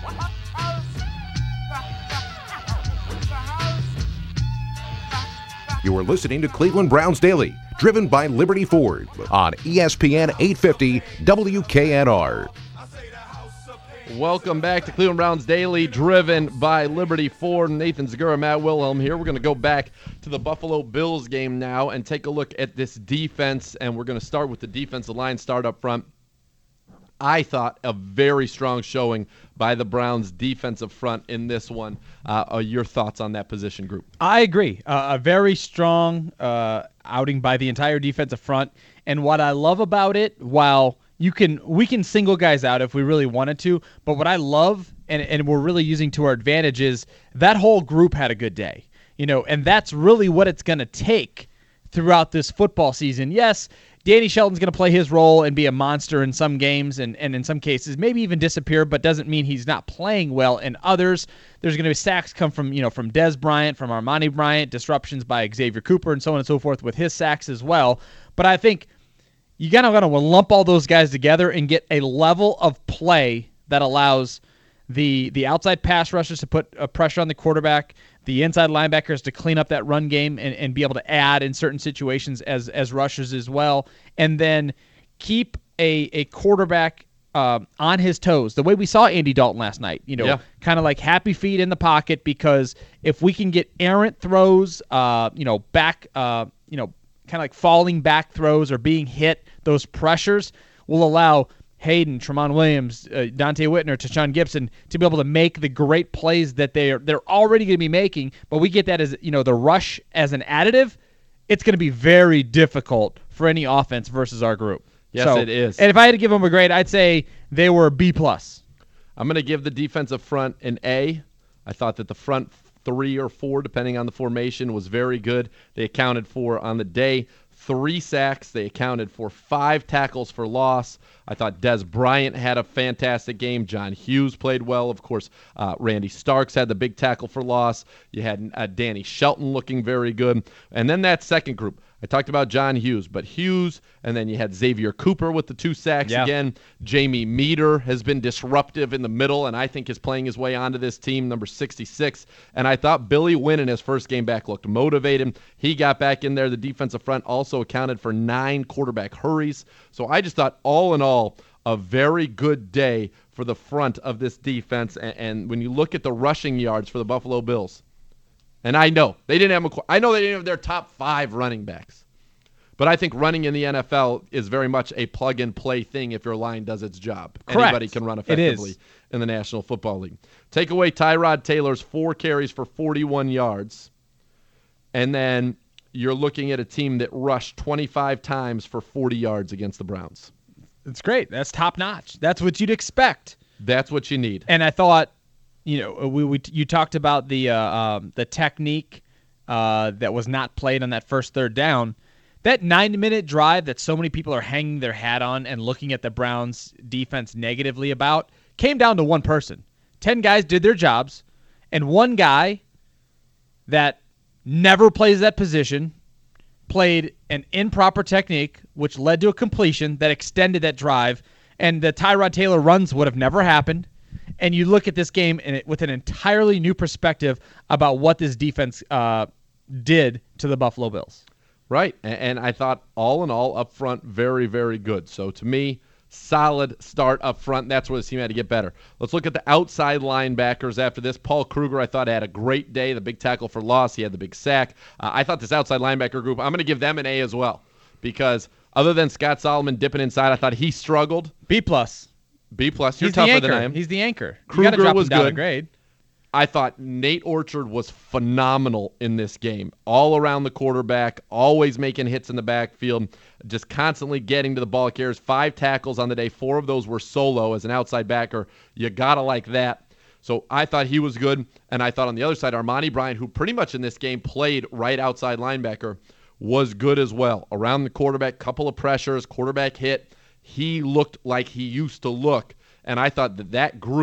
You are listening to Cleveland Browns Daily, driven by Liberty Ford on ESPN 850 WKNR. Welcome back to Cleveland Browns Daily, driven by Liberty Ford. Nathan Zegura, Matt Wilhelm here. We're going to go back to the Buffalo Bills game now and take a look at this defense, and we're going to start with the defensive line start up front. I thought a very strong showing by the Browns' defensive front in this one. Your thoughts on that position group? I agree. A very strong outing by the entire defensive front. And what I love about it, while we can single guys out if we really wanted to, but what I love and we're really using to our advantage is that whole group had a good day. And that's really what it's going to take throughout this football season. Yes, Danny Shelton's going to play his role and be a monster in some games and in some cases maybe even disappear, but doesn't mean he's not playing well in others. There's going to be sacks come from Dez Bryant, from Armani Bryant, disruptions by Xavier Cooper, and so on and so forth with his sacks as well. But I think you got to lump all those guys together and get a level of play that allows the outside pass rushers to put pressure on the quarterback, the inside linebackers to clean up that run game and be able to add in certain situations as rushers as well, and then keep a quarterback on his toes, the way we saw Andy Dalton last night. Kind of like happy feet in the pocket, because if we can get errant throws, back, kind of like falling back throws or being hit, those pressures will allow Hayden, Tramon Williams, Dante Whitner, Tashawn Gibson to be able to make the great plays that they're already going to be making. But we get that as the rush as an additive. It's going to be very difficult for any offense versus our group. Yes, it is. And if I had to give them a grade, I'd say they were B+. I'm going to give the defensive front an A. I thought that the front 3 or 4, depending on the formation, was very good. They accounted for, on the day, 3 sacks. They accounted for 5 tackles for loss. I thought Dez Bryant had a fantastic game. John Hughes played well. Of course, Randy Starks had the big tackle for loss. You had Danny Shelton looking very good. And then that second group, I talked about John Hughes, but Hughes, and then you had Xavier Cooper with the 2 sacks again. Jamie Meter has been disruptive in the middle, and I think is playing his way onto this team, number 66. And I thought Billy Wynn in his first game back looked motivated. He got back in there. The defensive front also accounted for 9 quarterback hurries. So I just thought, all in all, a very good day for the front of this defense. And when you look at the rushing yards for the Buffalo Bills, and I know they didn't have their top 5 running backs, but I think running in the NFL is very much a plug-and-play thing if your line does its job. Correct. Anybody can run effectively in the National Football League. Take away Tyrod Taylor's 4 carries for 41 yards, and then you're looking at a team that rushed 25 times for 40 yards against the Browns. It's great. That's top-notch. That's what you'd expect. That's what you need. And I thought, you talked about the technique that was not played on that first third down. That 9-minute drive that so many people are hanging their hat on and looking at the Browns' defense negatively about came down to one person. 10 guys did their jobs, and one guy that never plays that position played an improper technique, which led to a completion that extended that drive, and the Tyrod Taylor runs would have never happened. And you look at this game with an entirely new perspective about what this defense did to the Buffalo Bills. Right, and I thought all in all up front very, very good. So to me, solid start up front. That's where the team had to get better. Let's look at the outside linebackers after this. Paul Kruger, I thought, had a great day. The big tackle for loss. He had the big sack. I thought this outside linebacker group, I'm going to give them an A as well, because other than Scott Solomon dipping inside, I thought he struggled. B+. B+. You're tougher than I am. He's the anchor. Kruger you got to drop was him down good. a grade. I thought Nate Orchard was phenomenal in this game. All around the quarterback, always making hits in the backfield, just constantly getting to the ball carriers. 5 tackles on the day. 4 of those were solo as an outside backer. You got to like that. So I thought he was good. And I thought on the other side, Armani Bryant, who pretty much in this game played right outside linebacker, was good as well. Around the quarterback, couple of pressures, quarterback hit. He looked like he used to look. And I thought that group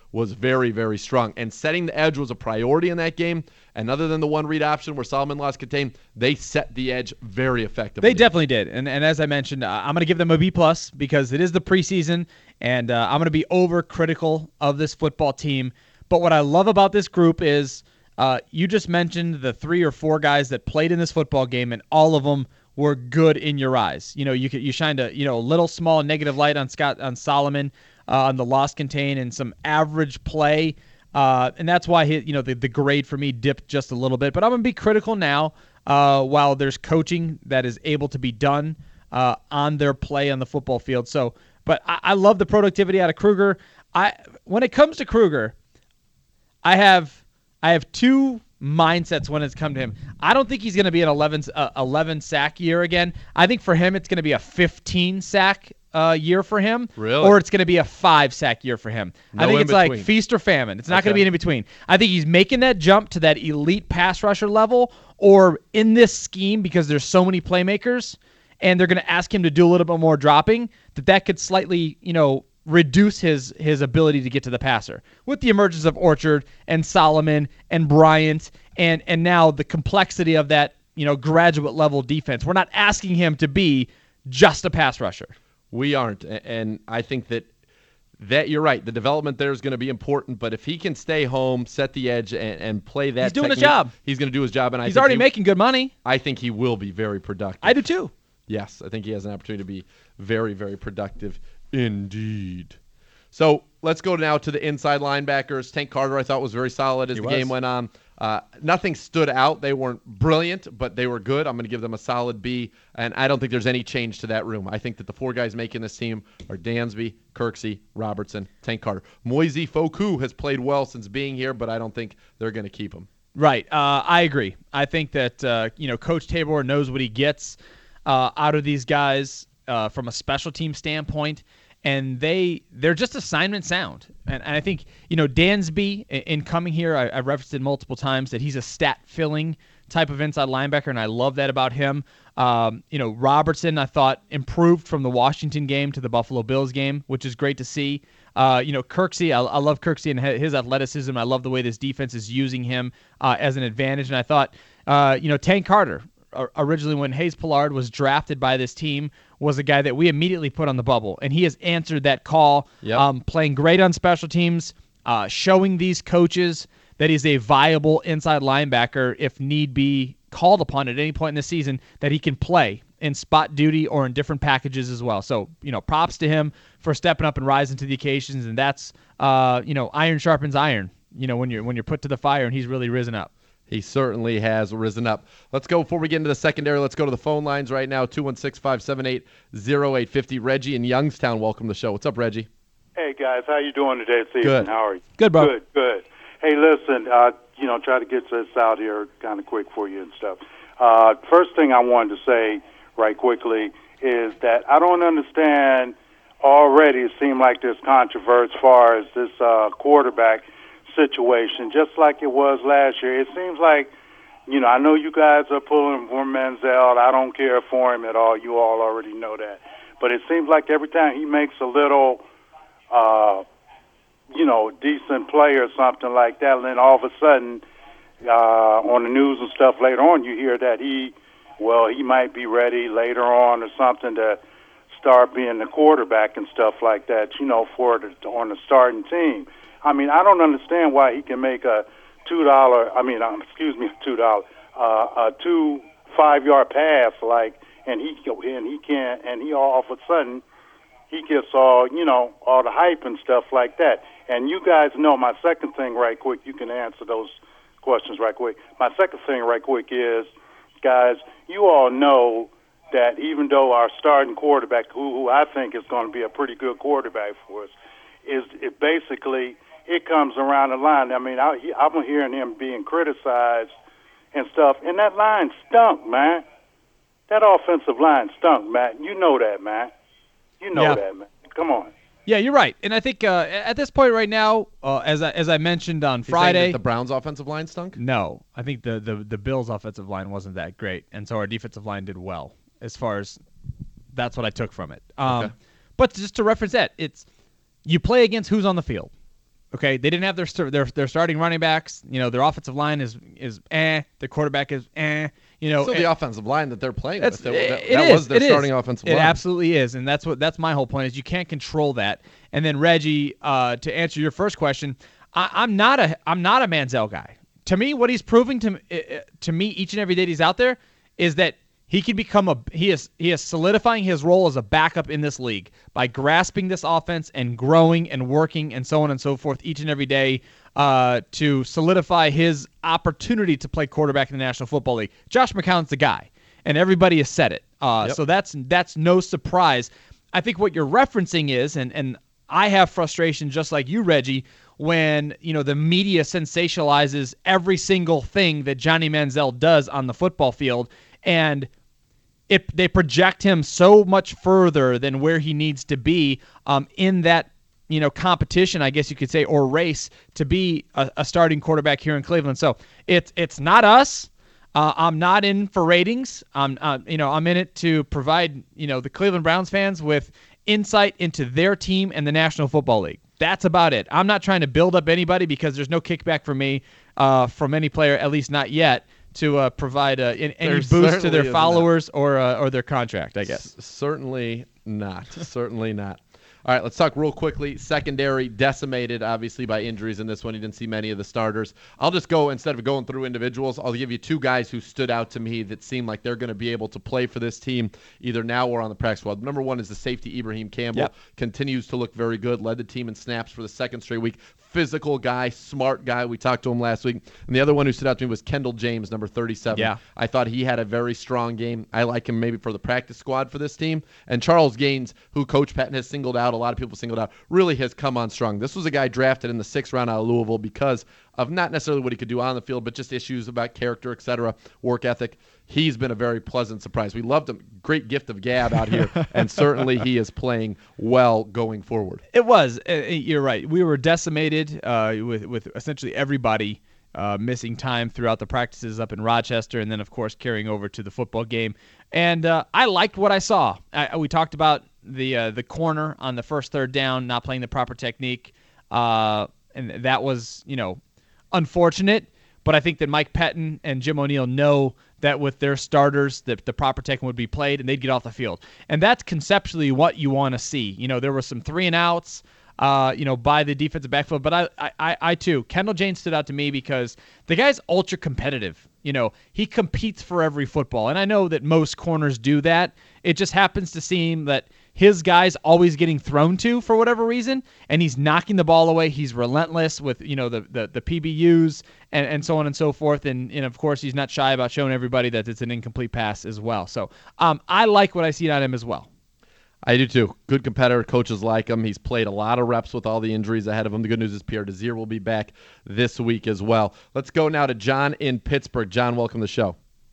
was very, very strong. And setting the edge was a priority in that game. And other than the one read option where Solomon lost contain, they set the edge very effectively. They definitely did. And as I mentioned, I'm going to give them a B+ because it is the preseason, and I'm going to be overcritical of this football team. But what I love about this group is you just mentioned the 3 or 4 guys that played in this football game, and all of them were good in your eyes. You shined a little small negative light on Solomon on the loss contain and some average play, and that's why the grade for me dipped just a little bit. But I'm gonna be critical now while there's coaching that is able to be done on their play on the football field. So, but I love the productivity out of Kruger. When it comes to Kruger, I have 2 mindsets when it's come to him. I don't think he's going to be an 11 sack year again. I think for him it's going to be a 15 sack year for him. Really? Or it's going to be a 5 sack year for him. No I think it's like in-between. feast or famine. It's not going to be in between. I think he's making that jump to that elite pass rusher level, or in this scheme, because there's so many playmakers and they're going to ask him to do a little bit more dropping, that could slightly, reduce his ability to get to the passer. With the emergence of Orchard and Solomon and Bryant and now the complexity of that, graduate level defense, we're not asking him to be just a pass rusher. We aren't, and I think that you're right. The development there is going to be important, but if he can stay home, set the edge, and play that, He's doing technique, his job. He's going to do his job, and He's already making good money. I think he will be very productive. I do too. Yes, I think he has an opportunity to be very, very productive indeed. So let's go now to the inside linebackers. Tank Carter, I thought, was very solid as the game went on. Nothing stood out. They weren't brilliant, but they were good. I'm going to give them a solid B, and I don't think there's any change to that room. I think that the 4 guys making this team are Dansby, Kirksey, Robertson, Tank Carter. Moisey Foku has played well since being here, but I don't think they're going to keep him. Right. I agree. I think that Coach Tabor knows what he gets out of these guys from a special team standpoint. And they're just assignment sound. And I think, Dansby, in coming here, I referenced it multiple times that he's a stat-filling type of inside linebacker, and I love that about him. Robertson, I thought, improved from the Washington game to the Buffalo Bills game, which is great to see. Kirksey, I love Kirksey and his athleticism. I love the way this defense is using him as an advantage. And I thought, Tank Carter, originally when Hayes Pollard was drafted by this team, was a guy that we immediately put on the bubble, and he has answered that call. Yep. Playing great on special teams, showing these coaches that he's a viable inside linebacker if need be called upon at any point in the season, that he can play in spot duty or in different packages as well. So, props to him for stepping up and rising to the occasions, and that's, iron sharpens iron, when you're put to the fire, and he's really risen up. He certainly has risen up. Let's go, before we get into the secondary, let's go to the phone lines right now, 216-578-0850. Reggie in Youngstown, welcome to the show. What's up, Reggie? Hey, guys. How you doing today, Stephen? Good. How are you? Good, bro. Good. Hey, listen, try to get this out here kind of quick for you and stuff. First thing I wanted to say right quickly is that I don't understand already. It seemed like there's controversy as far as this quarterback situation, just like it was last year. It seems like, I know you guys are pulling for Manziel. I don't care for him at all. You all already know that. But it seems like every time he makes a little, decent play or something like that, and then all of a sudden, on the news and stuff later on, you hear that he might be ready later on or something to start being the quarterback and stuff like that, on the starting team. I mean, I don't understand why he can make a $2 5-yard pass, and he all of a sudden he gets all the hype and stuff like that. And you guys know my second thing right quick. You can answer those questions right quick. My second thing right quick is, guys, you all know that even though our starting quarterback, who I think is going to be a pretty good quarterback for us, it comes around the line. I mean, I'm hearing him being criticized and stuff, and that line stunk, man. That offensive line stunk, man. You know that, man. That, man. Come on. Yeah, you're right. And I think at this point right now, as I mentioned on Friday, that the Browns' offensive line stunk? No, I think the Bills' offensive line wasn't that great, and so our defensive line did well. As far as that's what I took from it. Okay. But just to reference that, it's you play against who's on the field. Okay, they didn't have their starting running backs. Their offensive line is their quarterback is So the offensive line that they're playing with, that was their starting offensive line. It absolutely is, and that's my whole point is you can't control that. And then Reggie, to answer your first question, I'm not a Manziel guy. To me, what he's proving to me each and every day he's out there is that he can become he is solidifying his role as a backup in this league by grasping this offense and growing and working and so on and so forth each and every day to solidify his opportunity to play quarterback in the National Football League. Josh McCown's the guy, and everybody has said it. So that's no surprise. I think what you're referencing is, and I have frustration just like you, Reggie, when the media sensationalizes every single thing that Johnny Manziel does on the football field, and they project him so much further than where he needs to be in that competition, I guess you could say, or race to be a starting quarterback here in Cleveland. So it's not us. I'm not in for ratings. I'm in it to provide the Cleveland Browns fans with insight into their team and the National Football League. That's about it. I'm not trying to build up anybody because there's no kickback from me from any player, at least not yet, to provide any boost to their followers or their contract, I guess. Certainly not. Certainly not. All right, let's talk real quickly. Secondary decimated, obviously, by injuries in this one. You didn't see many of the starters. I'll just go, instead of going through individuals, I'll give you two guys who stood out to me that seem like they're going to be able to play for this team either now or on the practice squad. Number one is the safety, Ibrahim Campbell. Yep. Continues to look very good. Led the team in snaps for the second straight week. Physical guy, smart guy. We talked to him last week. And the other one who stood out to me was Kendall James, number 37. Yeah. I thought he had a very strong game. I like him maybe for the practice squad for this team. And Charles Gaines, who Coach Patton has singled out, a lot of people singled out, really has come on strong. This was a guy drafted in the 6th round out of Louisville because of not necessarily what he could do on the field, but just issues about character, etc., work ethic. He's been a very pleasant surprise. We loved him. Great gift of gab out here, and certainly he is playing well going forward. It was. You're right. We were decimated with essentially everybody missing time throughout the practices up in Rochester, and then, of course, carrying over to the football game. And I liked what I saw. We talked about the corner on the first third down not playing the proper technique, and that was, unfortunate. But I think that Mike Pettin and Jim O'Neill know that with their starters, that the proper technique would be played, and they'd get off the field. And that's conceptually what you want to see. There were some 3-and-outs, by the defensive backfield. But I too, Kendall James stood out to me because the guy's ultra competitive. He competes for every football. And I know that most corners do that. It just happens to seem that his guy's always getting thrown to for whatever reason, and he's knocking the ball away. He's relentless with, the PBUs and so on and so forth. And of course, he's not shy about showing everybody that it's an incomplete pass as well. So I like what I see on him as well. I do too. Good competitor. Coaches like him. He's played a lot of reps with all the injuries ahead of him. The good news is Pierre Desir will be back this week as well. Let's go now to John in Pittsburgh. John, welcome to the show.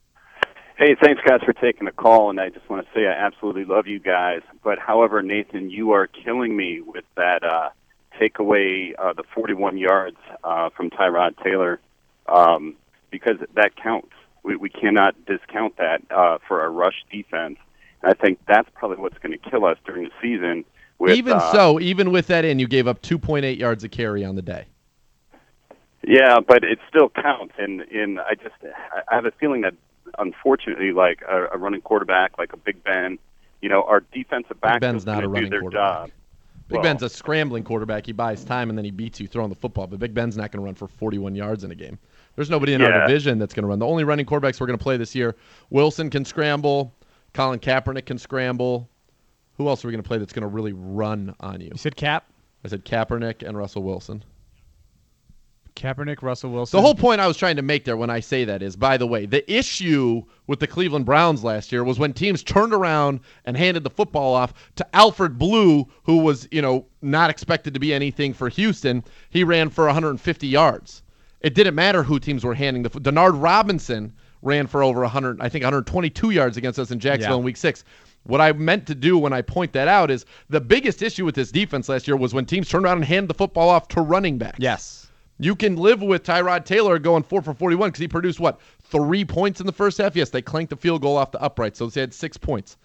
Hey, thanks, guys, for taking the call, and I just want to say I absolutely love you guys. But, however, Nathan, you are killing me with that take away the 41 yards from Tyrod Taylor because that counts. We cannot discount that for a rush defense. And I think that's probably what's going to kill us during the season. Even with that in, you gave up 2.8 yards a carry on the day. Yeah, but it still counts, and I have a feeling that, unfortunately, like a running quarterback, like a Big Ben, our defensive back is going to do their job. Big Ben's a scrambling quarterback. He buys time, and then he beats you throwing the football. But Big Ben's not going to run for 41 yards in a game. There's nobody in our division that's going to run. The only running quarterbacks we're going to play this year, Wilson can scramble. Colin Kaepernick can scramble. Who else are we going to play that's going to really run on you? You said Cap? I said Kaepernick and Russell Wilson. Kaepernick, Russell Wilson. The whole point I was trying to make there when I say that is, by the way, the issue with the Cleveland Browns last year was when teams turned around and handed the football off to Alfred Blue, who was, not expected to be anything for Houston. He ran for 150 yards. It didn't matter who teams were handing the football. Denard Robinson ran for over 122 yards against us in Jacksonville in Week 6. What I meant to do when I point that out is the biggest issue with this defense last year was when teams turned around and handed the football off to running backs. Yes. You can live with Tyrod Taylor going 4 for 41 because he produced, 3 points in the first half? Yes, they clanked the field goal off the upright, so they had 6 points.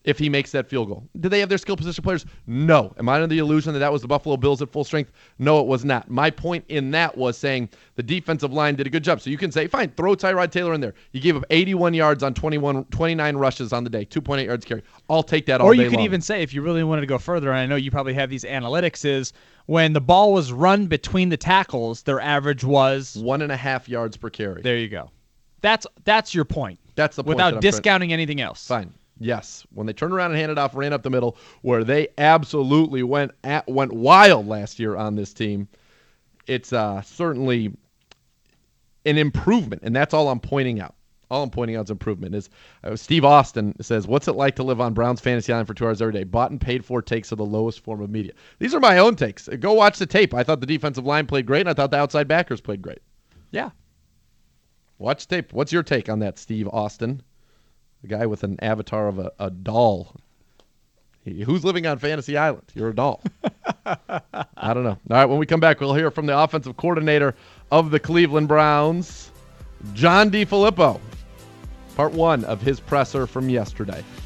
if he makes that field goal. Do they have their skill position players? No. Am I under the illusion that was the Buffalo Bills at full strength? No, it was not. My point in that was saying the defensive line did a good job. So you can say, fine, throw Tyrod Taylor in there. He gave up 81 yards on 29 rushes on the day, 2.8 yards carry. I'll take that all day long. Or you could even say, if you really wanted to go further, and I know you probably have these analytics, is when the ball was run between the tackles, their average was 1.5 yards per carry. There you go. That's your point. That's the point. Without discounting anything else. Fine. Yes. When they turned around and handed off, ran up the middle, where they absolutely went wild last year on this team, it's certainly an improvement, and that's all I'm pointing out. All I'm pointing out is improvement. Is Steve Austin says, what's it like to live on Browns Fantasy Island for 2 hours every day? Bought and paid for takes are the lowest form of media. These are my own takes. Go watch the tape. I thought the defensive line played great, and I thought the outside backers played great. Yeah. Watch the tape. What's your take on that, Steve Austin? The guy with an avatar of a doll. Who's living on Fantasy Island? You're a doll. I don't know. All right, when we come back, we'll hear from the offensive coordinator of the Cleveland Browns, John DeFilippo. Part 1 of his presser from yesterday.